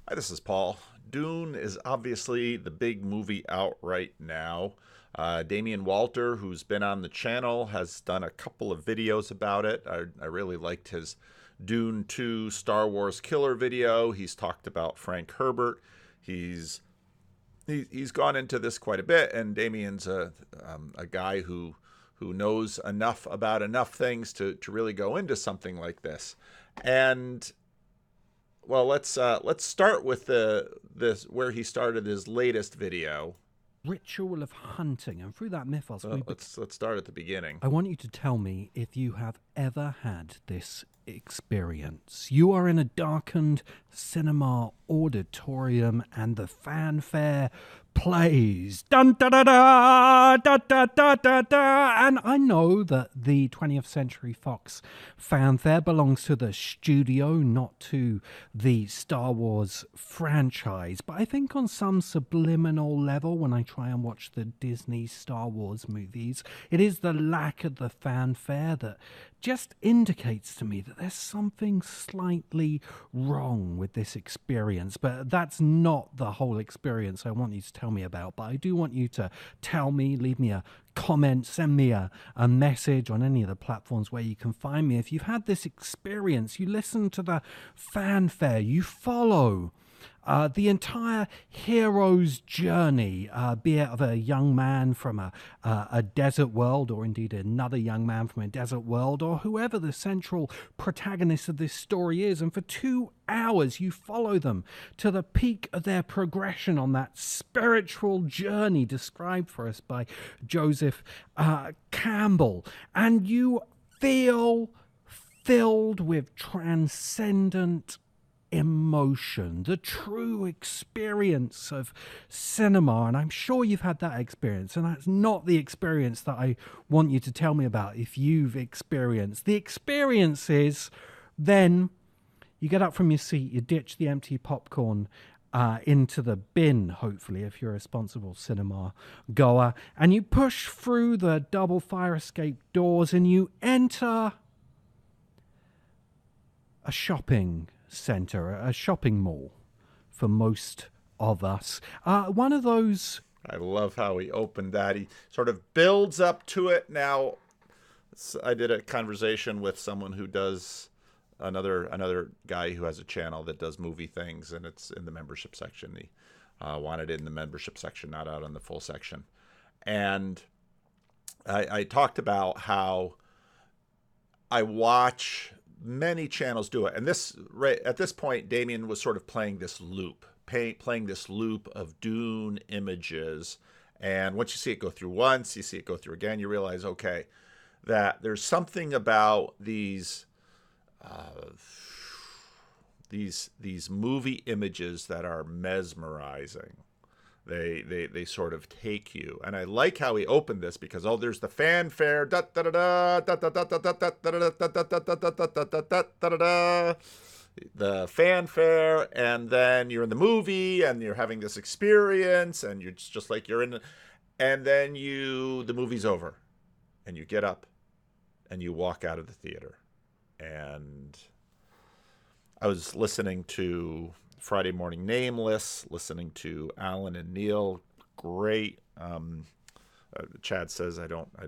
Hi, this is Paul. Dune is obviously the big movie out right now. Damian Walter, who's been on the channel, has done a couple of videos about it. I really liked his Dune 2 Star Wars Killer video. He's talked about Frank Herbert. He's he's gone into this quite a bit, and Damian's a guy who knows enough about enough things to really go into something like this. And well, let's start with this where he started his latest video. Ritual of hunting, and through that mythos, Let's start at the beginning. I want you to tell me if you have ever had this experience. You are in a darkened cinema auditorium, and the fanfare plays. Dun da da da da da da da da. And I know that the 20th Century Fox fanfare belongs to the studio, not to the Star Wars franchise. But I think on some subliminal level, when I try and watch the Disney Star Wars movies, it is the lack of the fanfare that just indicates to me that there's something slightly wrong with this experience. But that's not the whole experience I want you to tell me about. But I do want you to tell me, leave me a comment, send me a message on any of the platforms where you can find me. If you've had this experience, you listen to the fanfare, you follow the entire hero's journey, be it of a young man from a desert world, or indeed another young man from a desert world, or whoever the central protagonist of this story is. And for 2 hours, you follow them to the peak of their progression on that spiritual journey described for us by Joseph Campbell. And you feel filled with transcendent emotion, the true experience of cinema. And I'm sure you've had that experience, and that's not the experience that I want you to tell me about. If you've experienced the experience, is then you get up from your seat, you ditch the empty popcorn into the bin, hopefully, if you're a responsible cinema goer, and you push through the double fire escape doors and you enter a shopping center, a shopping mall for most of us. One of those. I love how he opened that. He sort of builds up to it. Now, I did a conversation with someone who does another guy who has a channel that does movie things, and it's in the membership section. He wanted it in the membership section, not out on the full section. And I talked about how I watch many channels do it, and this right at this point, Damian was sort of playing this loop of Dune images. And once you see it go through once, you see it go through again, you realize, okay, that there's something about these movie images that are mesmerizing. They sort of take you. And I like how he opened this because, there's the fanfare, da da da da da da da da da da da da da da, the fanfare, and then you're in the movie and you're having this experience, and you're just like you're in, and then the movie's over, and you get up and you walk out of the theater. And I was listening to Friday Morning Nameless, listening to Alan and Neil. Great. Chad says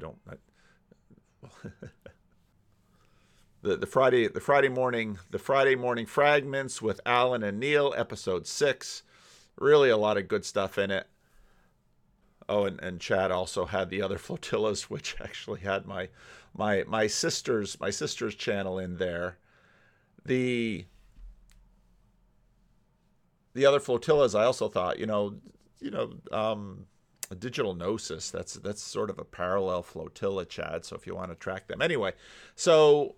the Friday morning fragments with Alan and Neil, episode 6. Really a lot of good stuff in it. Oh, and Chad also had the other flotillas, which actually had my sister's channel in there. The other flotillas, I also thought, Digital Gnosis, that's sort of a parallel flotilla, Chad, so if you want to track them. Anyway, so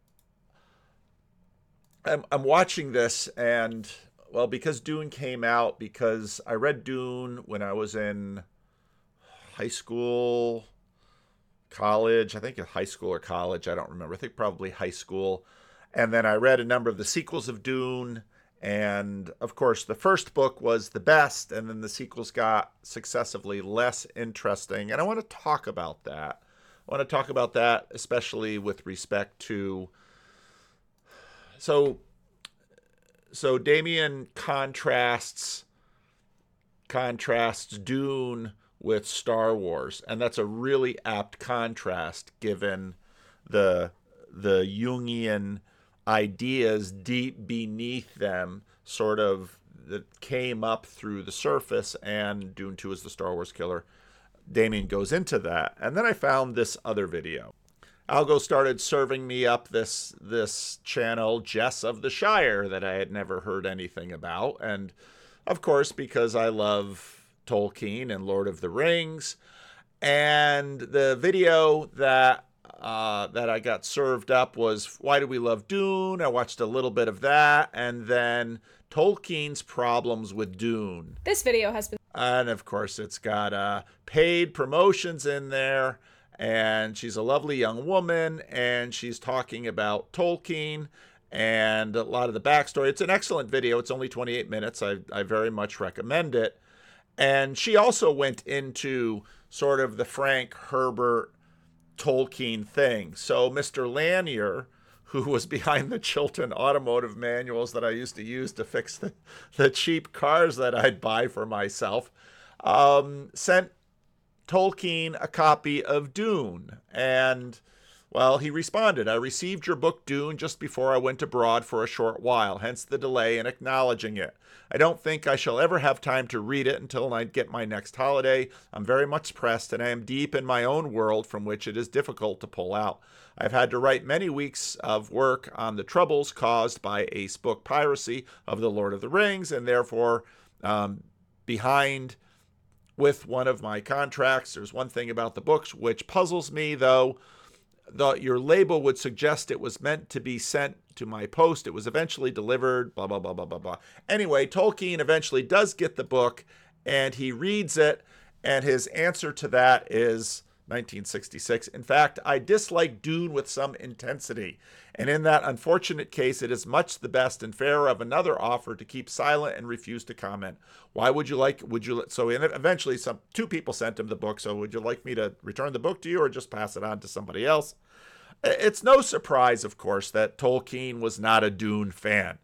I'm watching this, and, well, because Dune came out, because I read Dune when I was in high school, college, I think high school or college, I don't remember, I think probably high school, and then I read a number of the sequels of Dune. And, of course, the first book was the best, and then the sequels got successively less interesting. And I want to talk about that. Especially with respect to... So so Damien contrasts Dune with Star Wars, and that's a really apt contrast given the Jungian ideas deep beneath them, sort of that came up through the surface, and Dune 2 is the Star Wars killer. Damien goes into that, and then I found this other video. Algo started serving me up this channel, Jess of the Shire, that I had never heard anything about, and of course, because I love Tolkien and Lord of the Rings, and the video that I got served up was Why Do We Love Dune? I watched a little bit of that, and then Tolkien's problems with Dune. This video has been... And of course, it's got paid promotions in there, and she's a lovely young woman, and she's talking about Tolkien and a lot of the backstory. It's an excellent video. It's only 28 minutes. I very much recommend it. And she also went into sort of the Frank Herbert Tolkien thing. So Mr. Lanier, who was behind the Chilton automotive manuals that I used to use to fix the cheap cars that I'd buy for myself, sent Tolkien a copy of Dune. And, well, he responded, I received your book Dune just before I went abroad for a short while, hence the delay in acknowledging it. I don't think I shall ever have time to read it until I get my next holiday. I'm very much pressed, and I am deep in my own world from which it is difficult to pull out. I've had to write many weeks of work on the troubles caused by Ace Book piracy of The Lord of the Rings, and therefore behind with one of my contracts. There's one thing about the books which puzzles me, though. Your label would suggest it was meant to be sent to my post. It was eventually delivered, blah, blah, blah, blah, blah, blah. Anyway, Tolkien eventually does get the book, and he reads it, and his answer to that is 1966. In fact, I dislike Dune with some intensity, and in that unfortunate case, it is much the best and fairer of another offer to keep silent and refuse to comment. Why would you like, so eventually two people sent him the book, so would you like me to return the book to you or just pass it on to somebody else? It's no surprise, of course, that Tolkien was not a Dune fan.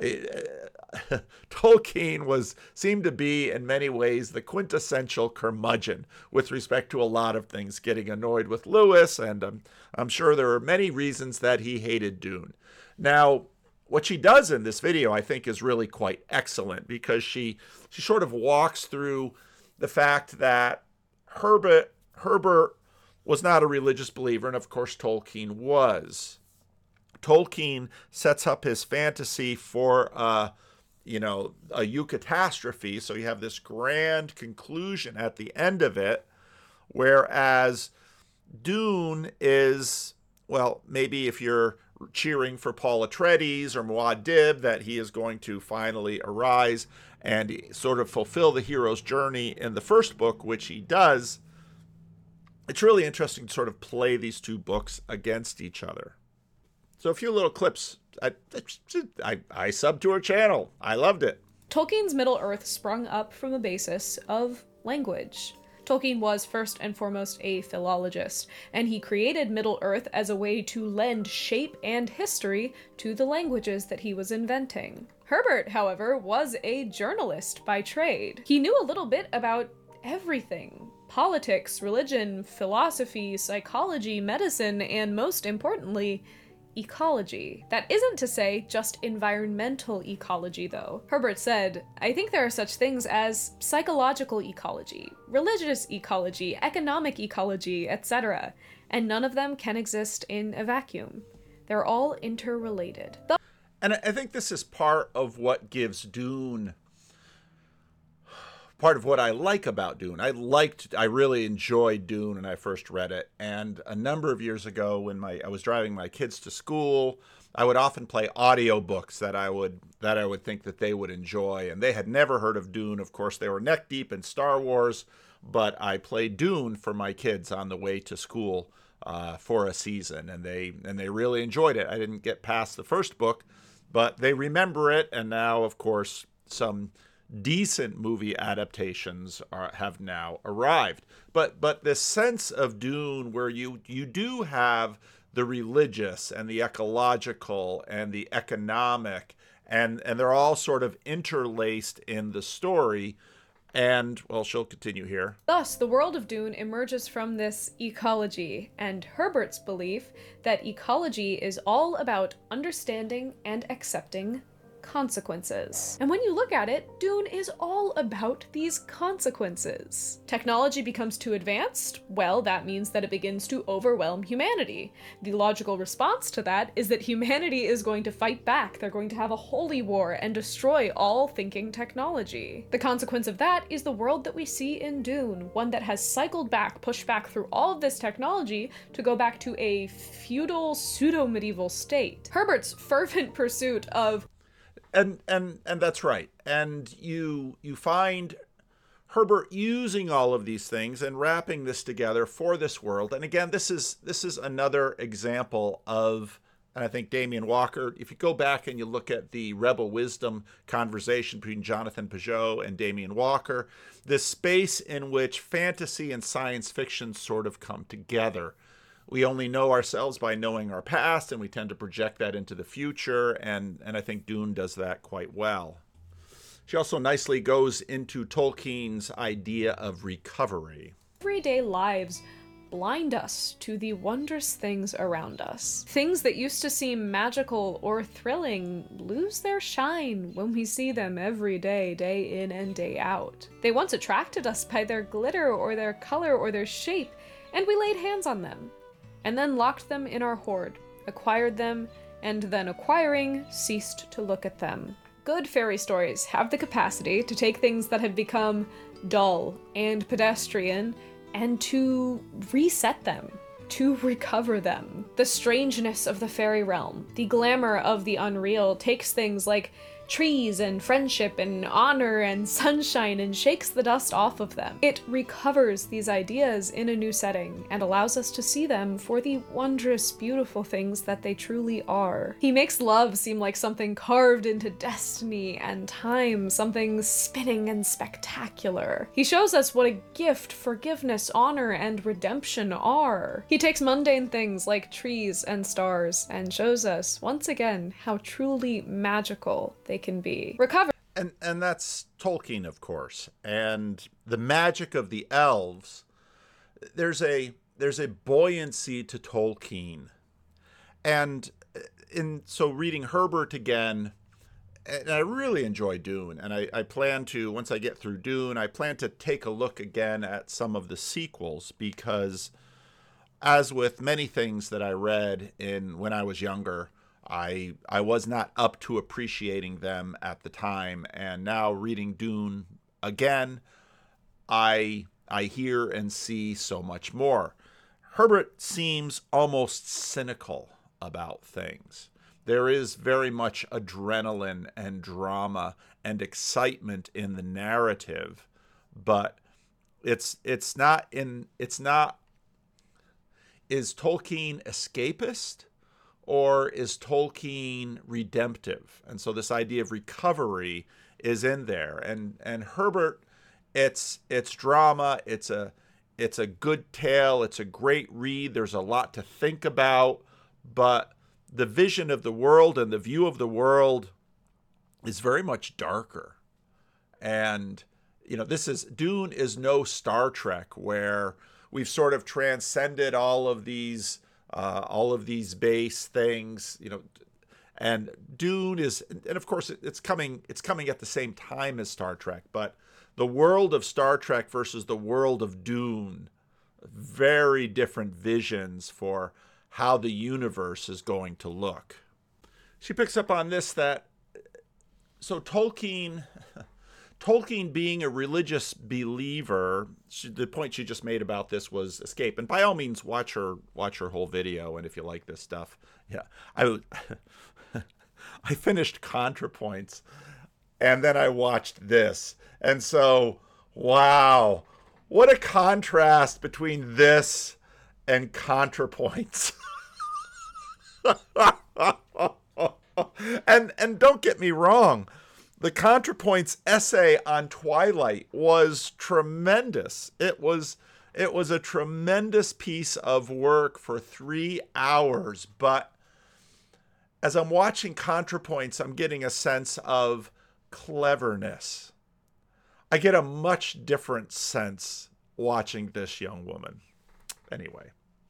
Tolkien seemed to be, in many ways, the quintessential curmudgeon with respect to a lot of things, getting annoyed with Lewis, and I'm sure there are many reasons that he hated Dune. Now, what she does in this video, I think, is really quite excellent, because she sort of walks through the fact that Herbert was not a religious believer, and of course Tolkien was. Tolkien sets up his fantasy for a eucatastrophe, so you have this grand conclusion at the end of it, whereas Dune is, well, maybe if you're cheering for Paul Atreides or Muad'Dib, that he is going to finally arise and sort of fulfill the hero's journey in the first book, which he does. It's really interesting to sort of play these two books against each other. So a few little clips. I subbed to her channel. I loved it. Tolkien's Middle-earth sprung up from the basis of language. Tolkien was first and foremost a philologist, and he created Middle-earth as a way to lend shape and history to the languages that he was inventing. Herbert, however, was a journalist by trade. He knew a little bit about everything. Politics, religion, philosophy, psychology, medicine, and most importantly, ecology. That isn't to say just environmental ecology, though. Herbert said, I think there are such things as psychological ecology, religious ecology, economic ecology, etc., and none of them can exist in a vacuum. They're all interrelated. And I think this is part of what gives Dune, part of what I like about Dune. I really enjoyed Dune when I first read it. And a number of years ago, when I was driving my kids to school, I would often play audiobooks that I would think that they would enjoy. And they had never heard of Dune. Of course, they were neck deep in Star Wars, but I played Dune for my kids on the way to school for a season, and they really enjoyed it. I didn't get past the first book, but they remember it. And now, of course, some decent movie adaptations have now arrived, but this sense of Dune where you do have the religious and the ecological and the economic and they're all sort of interlaced in the story. And, well, she'll continue here. Thus, the world of Dune emerges from this ecology, and Herbert's belief that ecology is all about understanding and accepting consequences. And when you look at it, Dune is all about these consequences. Technology becomes too advanced? Well, that means that it begins to overwhelm humanity. The logical response to that is that humanity is going to fight back. They're going to have a holy war and destroy all thinking technology. The consequence of that is the world that we see in Dune, one that has cycled back, pushed back through all of this technology to go back to a feudal, pseudo-medieval state. Herbert's fervent pursuit of And that's right. And you find Herbert using all of these things and wrapping this together for this world. And again, this is another example of, and I think Damien Walker, if you go back and you look at the Rebel Wisdom conversation between Jonathan Peugeot and Damien Walker, this space in which fantasy and science fiction sort of come together. We only know ourselves by knowing our past, and we tend to project that into the future, and I think Dune does that quite well. She also nicely goes into Tolkien's idea of recovery. Everyday lives blind us to the wondrous things around us. Things that used to seem magical or thrilling lose their shine when we see them every day, day in and day out. They once attracted us by their glitter or their color or their shape, and we laid hands on them, and then locked them in our hoard, acquired them, and then acquiring, ceased to look at them. Good fairy stories have the capacity to take things that have become dull and pedestrian and to reset them, to recover them. The strangeness of the fairy realm, the glamour of the unreal takes things like trees and friendship and honor and sunshine and shakes the dust off of them. It recovers these ideas in a new setting and allows us to see them for the wondrous, beautiful things that they truly are. He makes love seem like something carved into destiny and time, something spinning and spectacular. He shows us what a gift forgiveness, honor, and redemption are. He takes mundane things like trees and stars and shows us, once again, how truly magical they can be. Recover. And that's Tolkien, of course. And the magic of the elves, there's a buoyancy to Tolkien. And so reading Herbert again, and I really enjoy Dune. And I plan to, once I get through Dune, I plan to take a look again at some of the sequels, because as with many things that I read when I was younger, I was not up to appreciating them at the time, and now reading Dune again, I hear and see so much more. Herbert seems almost cynical about things. There is very much adrenaline and drama and excitement in the narrative, but it's not. Is Tolkien escapist? Or is Tolkien redemptive? And so this idea of recovery is in there. And Herbert, it's drama. It's a good tale. It's a great read. There's a lot to think about. But the vision of the world and the view of the world is very much darker. And Dune is no Star Trek, where we've sort of transcended all of these base things, and Dune is, and of course it's coming at the same time as Star Trek, but the world of Star Trek versus the world of Dune, very different visions for how the universe is going to look. She picks up on this, so Tolkien being a religious believer, the point she just made about this was escape. And by all means, watch her whole video. And if you like this stuff, yeah, I finished ContraPoints, and then I watched this, and so wow, what a contrast between this and ContraPoints. and don't get me wrong. The ContraPoints essay on Twilight was tremendous. It was a tremendous piece of work for 3 hours, but as I'm watching ContraPoints, I'm getting a sense of cleverness. I get a much different sense watching this young woman. Anyway.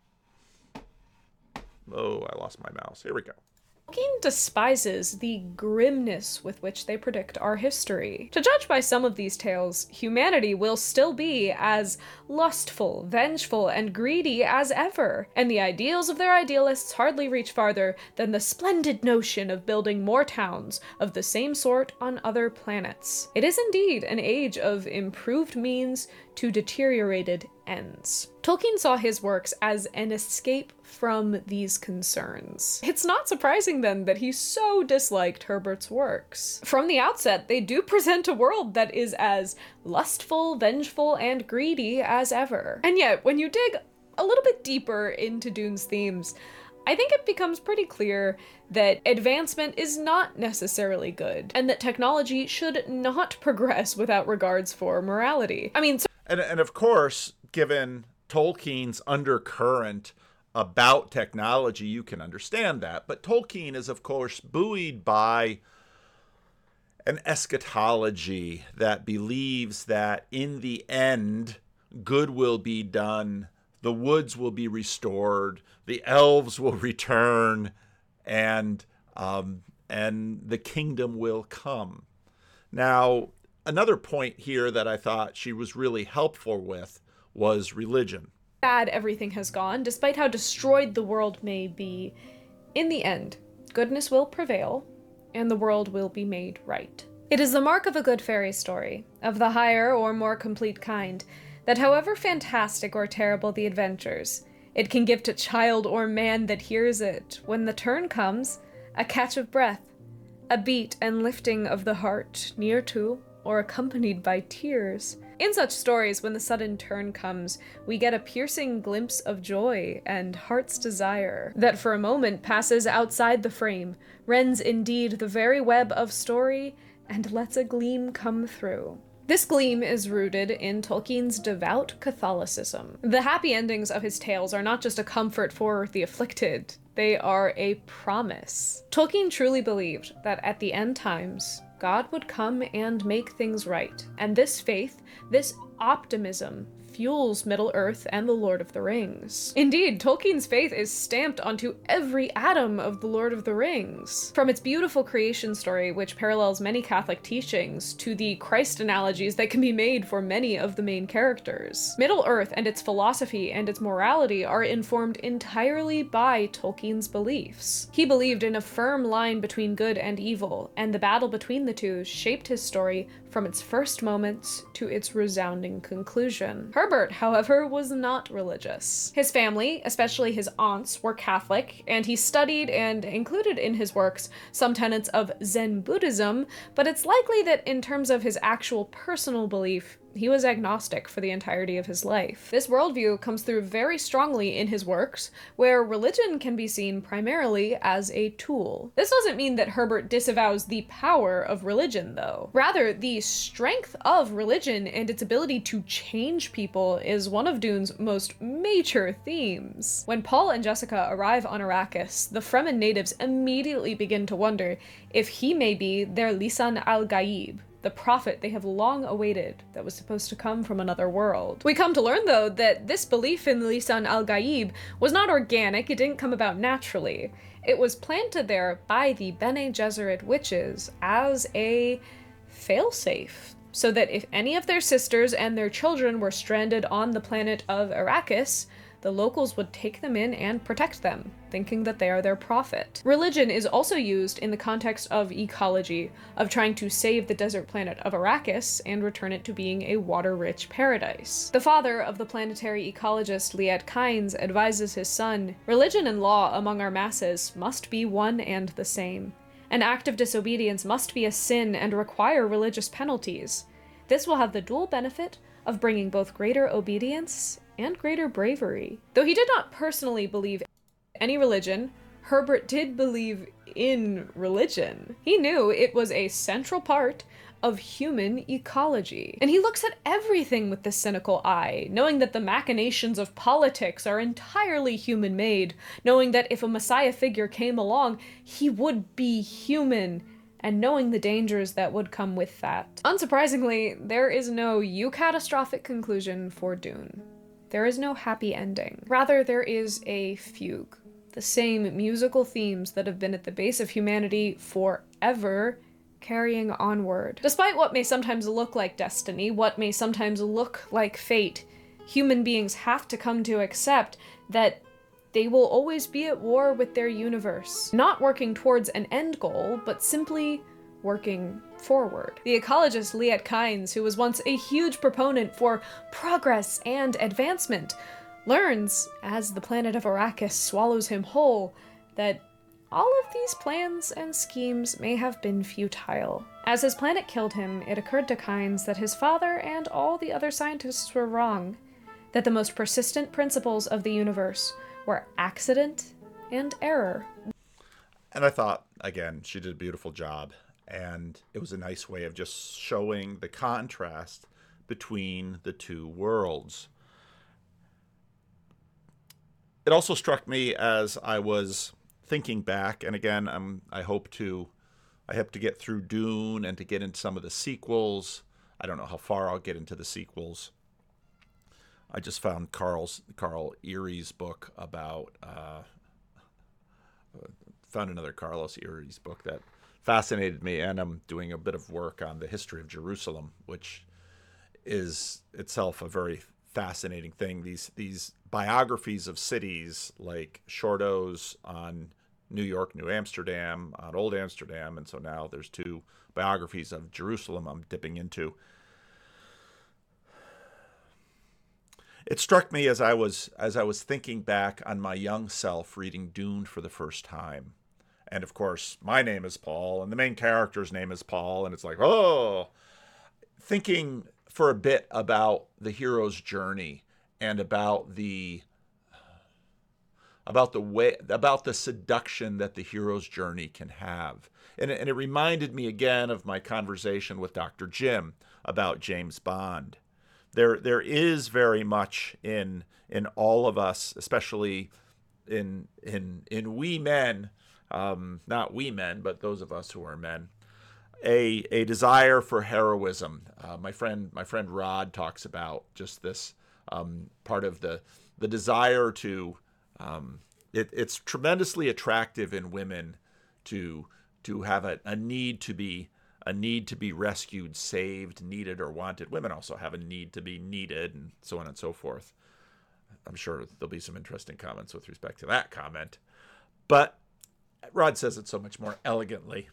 Oh, I lost my mouse. Here we go. Tolkien despises the grimness with which they predict our history. To judge by some of these tales, humanity will still be as lustful, vengeful, and greedy as ever, and the ideals of their idealists hardly reach farther than the splendid notion of building more towns of the same sort on other planets. It is indeed an age of improved means to deteriorated ends. Tolkien saw his works as an escape from these concerns. It's not surprising then that he so disliked Herbert's works. From the outset, they do present a world that is as lustful, vengeful, and greedy as ever. And yet, when you dig a little bit deeper into Dune's themes, I think it becomes pretty clear that advancement is not necessarily good, and that technology should not progress without regards for morality. I mean, And of course, given Tolkien's undercurrent about technology, you can understand that. But Tolkien is, of course, buoyed by an eschatology that believes that in the end, good will be done, the woods will be restored, the elves will return, and the kingdom will come. Now, another point here that I thought she was really helpful with was religion. Bad everything has gone, despite how destroyed the world may be, in the end, goodness will prevail, and the world will be made right. It is the mark of a good fairy story, of the higher or more complete kind, that however fantastic or terrible the adventures, it can give to child or man that hears it, when the turn comes, a catch of breath, a beat and lifting of the heart, near to, or accompanied by tears. In such stories, when the sudden turn comes, we get a piercing glimpse of joy and heart's desire that for a moment passes outside the frame, rends indeed the very web of story, and lets a gleam come through. This gleam is rooted in Tolkien's devout Catholicism. The happy endings of his tales are not just a comfort for the afflicted, they are a promise. Tolkien truly believed that at the end times, God would come and make things right, and this faith, this optimism, fuels Middle-earth and the Lord of the Rings. Indeed, Tolkien's faith is stamped onto every atom of the Lord of the Rings. From its beautiful creation story, which parallels many Catholic teachings, to the Christ analogies that can be made for many of the main characters. Middle-earth and its philosophy and its morality are informed entirely by Tolkien's beliefs. He believed in a firm line between good and evil, and the battle between the two shaped his story from its first moments to its resounding conclusion. Herbert, however, was not religious. His family, especially his aunts, were Catholic, and he studied and included in his works some tenets of Zen Buddhism, but it's likely that in terms of his actual personal belief, he was agnostic for the entirety of his life. This worldview comes through very strongly in his works, where religion can be seen primarily as a tool. This doesn't mean that Herbert disavows the power of religion, though. Rather, the strength of religion and its ability to change people is one of Dune's most major themes. When Paul and Jessica arrive on Arrakis, the Fremen natives immediately begin to wonder if he may be their Lisan al-Gaib, the prophet they have long awaited that was supposed to come from another world. We come to learn, though, that this belief in Lisan al-Gaib was not organic, it didn't come about naturally. It was planted there by the Bene Gesserit witches as a failsafe, so that if any of their sisters and their children were stranded on the planet of Arrakis, the locals would take them in and protect them, thinking that they are their prophet. Religion is also used in the context of ecology, of trying to save the desert planet of Arrakis and return it to being a water-rich paradise. The father of the planetary ecologist Liet Kynes advises his son, "Religion and law among our masses must be one and the same. An act of disobedience must be a sin and require religious penalties. This will have the dual benefit of bringing both greater obedience and greater bravery." Though he did not personally believe any religion, Herbert did believe in religion. He knew it was a central part of human ecology. And he looks at everything with the cynical eye, knowing that the machinations of politics are entirely human-made, knowing that if a messiah figure came along, he would be human, and knowing the dangers that would come with that. Unsurprisingly, there is no catastrophic conclusion for Dune. There is no happy ending. Rather, there is a fugue. The same musical themes that have been at the base of humanity forever, carrying onward. Despite what may sometimes look like destiny, what may sometimes look like fate, human beings have to come to accept that they will always be at war with their universe, not working towards an end goal, but simply working forward. The ecologist Liet Kynes, who was once a huge proponent for progress and advancement, learns, as the planet of Arrakis swallows him whole, that all of these plans and schemes may have been futile. As his planet killed him, it occurred to Kynes that his father and all the other scientists were wrong, that the most persistent principles of the universe were accident and error. And I thought, again, she did a beautiful job. And it was a nice way of just showing the contrast between the two worlds. It also struck me as I was thinking back, and again, I hope to get through Dune and to get into some of the sequels. I don't know how far I'll get into the sequels. I just found Carl Erie's book about found another Carlos Erie's book that fascinated me, and I'm doing a bit of work on the history of Jerusalem, which is itself a very fascinating thing. These biographies of cities like Shorto's on New York, New Amsterdam, on Old Amsterdam, and so now there's two biographies of Jerusalem I'm dipping into. It struck me as I was thinking back on my young self reading Dune for the first time. And of course, my name is Paul, and the main character's name is Paul, and it's like, oh, thinking for a bit about the hero's journey and about the seduction that the hero's journey can have. And it reminded me again of my conversation with Dr. Jim about James Bond. There is very much in all of us, especially in we men, not we men, but those of us who are men, a desire for heroism. My friend Rod talks about just this part of the desire to. It's tremendously attractive in women to have a need to be rescued, saved, needed, or wanted. Women also have a need to be needed, and so on and so forth. I'm sure there'll be some interesting comments with respect to that comment. But Rod says it so much more elegantly.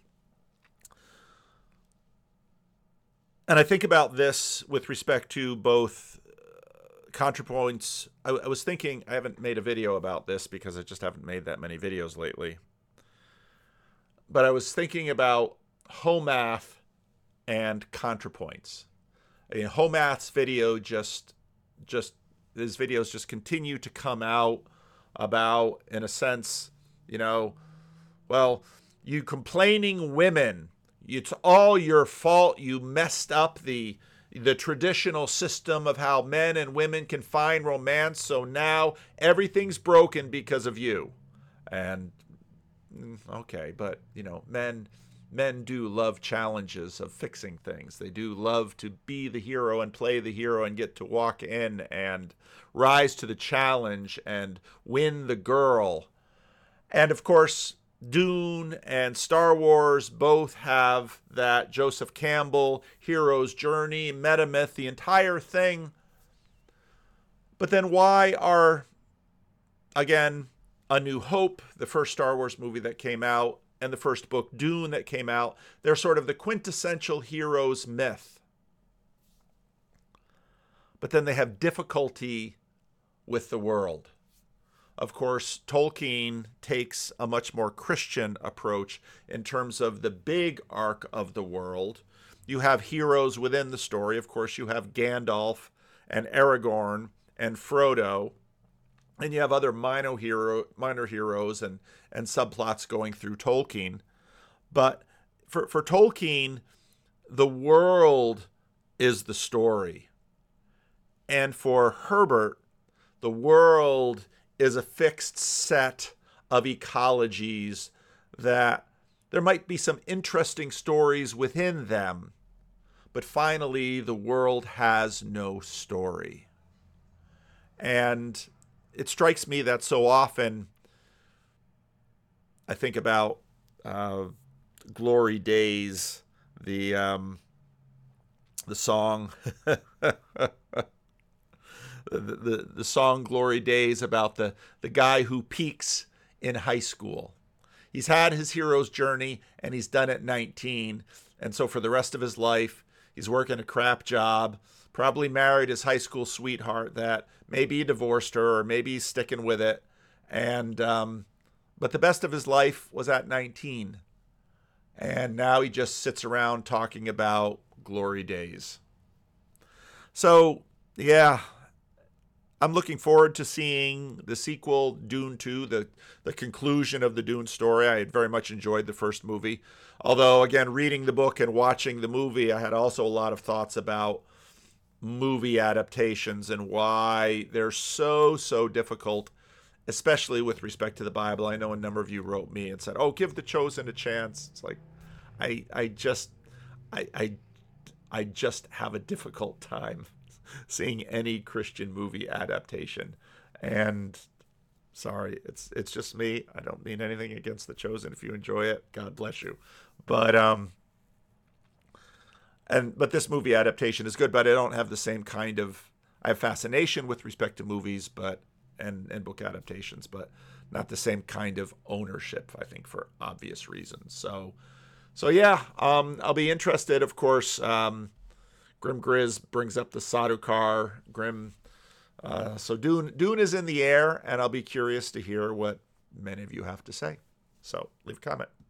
And I think about this with respect to both ContraPoints. I was thinking, I haven't made a video about this because I just haven't made that many videos lately. But I was thinking about Homath and ContraPoints. Homath's video his videos just continue to come out about, in a sense, well, you complaining women, it's all your fault. You messed up the traditional system of how men and women can find romance. So now everything's broken because of you. And okay, but men do love challenges of fixing things. They do love to be the hero and play the hero and get to walk in and rise to the challenge and win the girl. And of course, Dune and Star Wars both have that Joseph Campbell hero's journey, metamyth, the entire thing. But then why are, again, A New Hope, the first Star Wars movie that came out, and the first book, Dune, that came out, they're sort of the quintessential hero's myth. But then they have difficulty with the world. Of course, Tolkien takes a much more Christian approach in terms of the big arc of the world. You have heroes within the story. Of course, you have Gandalf and Aragorn and Frodo. And you have other minor heroes and subplots going through Tolkien. But for Tolkien, the world is the story. And for Herbert, the world is a fixed set of ecologies that there might be some interesting stories within them, but finally the world has no story. And it strikes me that so often I think about Glory Days, the song, the song Glory Days, about the guy who peaks in high school. He's had his hero's journey and he's done it 19. And so for the rest of his life, he's working a crap job, probably married his high school sweetheart that maybe he divorced her or maybe he's sticking with it. And, but the best of his life was at 19. And now he just sits around talking about glory days. So, yeah, I'm looking forward to seeing the sequel, Dune 2, the conclusion of the Dune story. I had very much enjoyed the first movie. Although, again, reading the book and watching the movie, I had also a lot of thoughts about movie adaptations and why they're so difficult, especially with respect to the Bible. I know a number of you wrote me and said, "Oh, give The Chosen a chance." It's like, I just have a difficult time seeing any Christian movie adaptation. And sorry, it's just me. I don't mean anything against The Chosen. If you enjoy it, God bless you. But but this movie adaptation is good, but I don't have the same kind of, I have fascination with respect to movies, but and book adaptations, but not the same kind of ownership, I think, for obvious reasons. So yeah, I'll be interested, of course. Grim Grizz brings up the Sardaukar. Grim. So Dune is in the air, and I'll be curious to hear what many of you have to say. So leave a comment.